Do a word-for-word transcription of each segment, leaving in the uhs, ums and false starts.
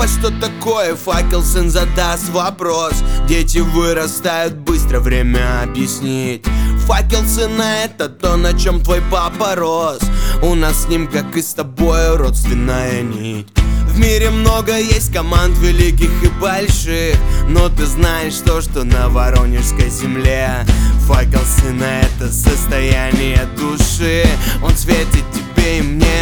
Папа, что такое факел? Сын задаст вопрос. Дети вырастают быстро, время объяснить. Факел сына — это то, на чем твой папа рос. У нас с ним, как и с тобой, родственная нить. В мире много есть команд великих и больших, но ты знаешь то, что на Воронежской земле факел сына — это состояние души. Он светит тебе и мне.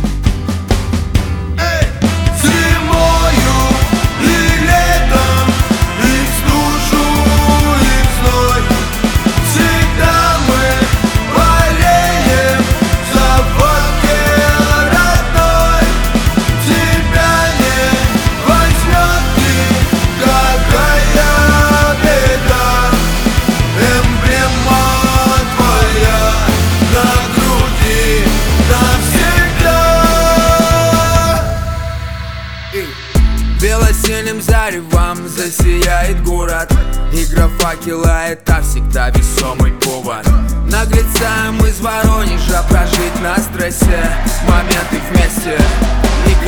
Белосиним заревом засияет город. Игра факела — это всегда весомый повод. Наглецаем из Воронежа прожить на стрессе моменты вместе.